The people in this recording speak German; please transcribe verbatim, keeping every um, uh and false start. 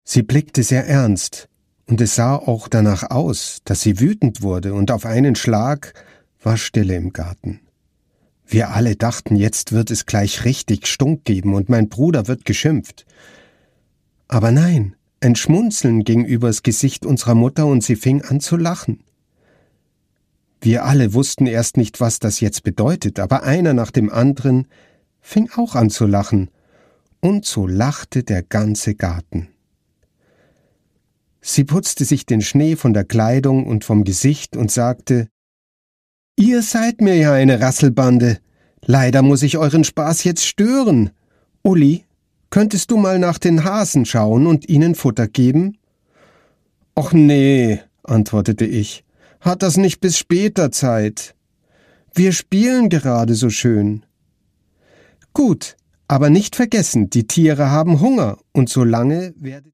Sie blickte sehr ernst, und es sah auch danach aus, dass sie wütend wurde, und auf einen Schlag war Stille im Garten. Wir alle dachten, jetzt wird es gleich richtig Stunk geben und mein Bruder wird geschimpft. Aber nein, ein Schmunzeln ging übers Gesicht unserer Mutter und sie fing an zu lachen. Wir alle wussten erst nicht, was das jetzt bedeutet, aber einer nach dem anderen fing auch an zu lachen, und so lachte der ganze Garten. Sie putzte sich den Schnee von der Kleidung und vom Gesicht und sagte: »Ihr seid mir ja eine Rasselbande. Leider muss ich euren Spaß jetzt stören. Uli, könntest du mal nach den Hasen schauen und ihnen Futter geben?« »Och nee«, antwortete ich, »hat das nicht bis später Zeit? Wir spielen gerade so schön.« »Gut, aber nicht vergessen, die Tiere haben Hunger, und solange werdet